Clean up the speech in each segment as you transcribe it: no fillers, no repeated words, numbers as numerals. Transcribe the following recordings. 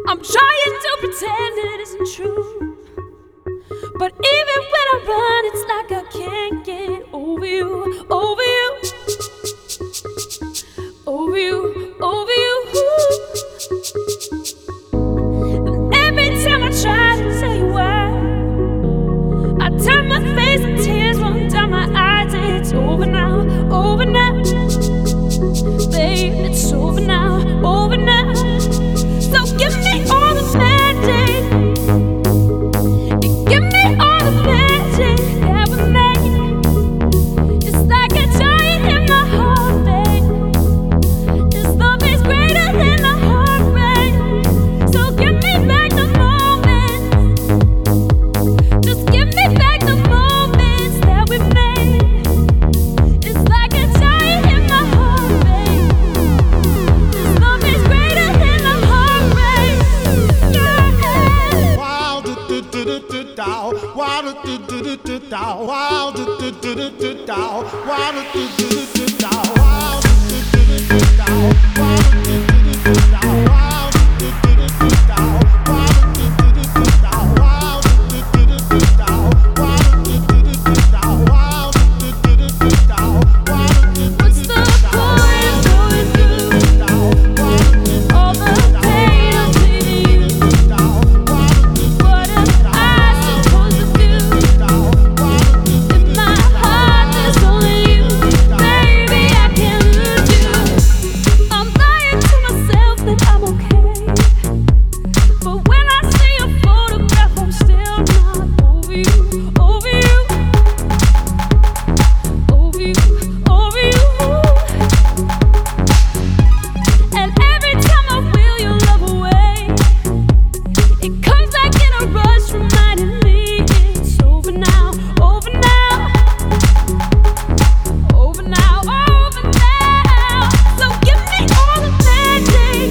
I'm trying to pretend it isn't true, but even when I run, it's like I can't get over you, over you, over you, over you. And every time I try to tell you why, I turn my face and tears run down my eyes. It's over now, babe, it's over now, over now. So give me all the magic, give me all the magic that we made. It's like a giant in my heart, babe. This love is greater than the heartbreak. So give me back the moments, just give me back the moments that we made. It's like a giant in my heart, babe. This love is greater than the heartbreak. Yeah. Wow, do do do do do do. Wow, do do do do do do. Wow, do do do do do do. Wow, do do do do do do. Wow, do do do do do do. Wow, do do do do do do. Wow, do do do do do do. Wow, do do do do do do. Wow, do do do do do do. Wow, do do do do do do. Wow, do do do do do do. Wow, do do do do do do. What's the point of going through all the pain of leaving you? What am I supposed to do if my heart is only you? Baby, I can't lose you. I'm lying to myself that I'm okay, but when I see your photograph, I'm still not over you, over you, over you, over you. And every time I wheel your love away, it comes back in a rush, reminding me it's over now, over now, over now, over now. So give me all the magic,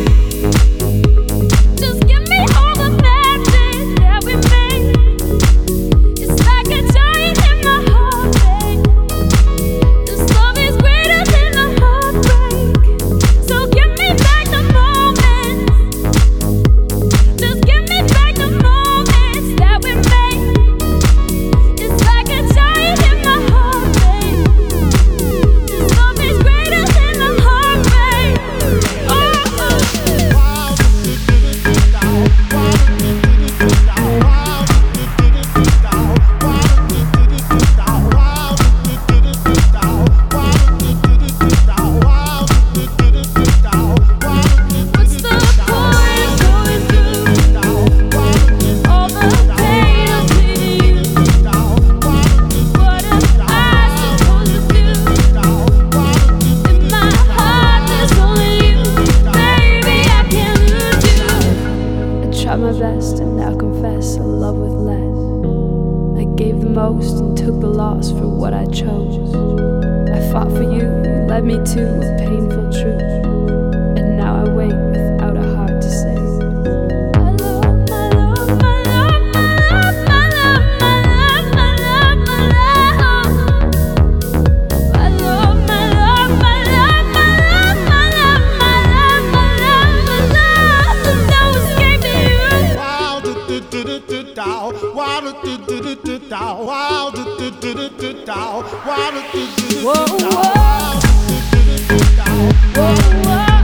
just give me all the magic that we made. It's like a giant in my heart, babe. This love is greater than the heartbreak. So give me back the moments, just give me back the moments that we made. It's like a giant in my heart, babe. This love is greater than the heartbreak. Oh, Wow, do do do do do do. Wow, do do do do do do. Wow, do do do do do do. Wow, do do do do do. Wow, do do do do do. Wow, do do do do do. Wow, do do do do do. Wow, do do do what's do the do. point of going through all the pain of leaving you? What am I supposed to do if my heart is only you? Baby, I can't lose you. I tried my best and now confess I love with less. I gave the most and took the loss for what I chose. I fought for you, you led me to a painful truth, and now I wait without a heart to say. I love, my love, my love, my love, my love, my love, my love, my love. I love, my love, my love, my love, my love, my love, my love, my love. There's no escaping you. Wow, do do do do do do. Wow, do do do do do do. Wow, do do do do do do. Wow, do do do do do. Whoa, Wow, whoa. do do do do do. Whoa, whoa.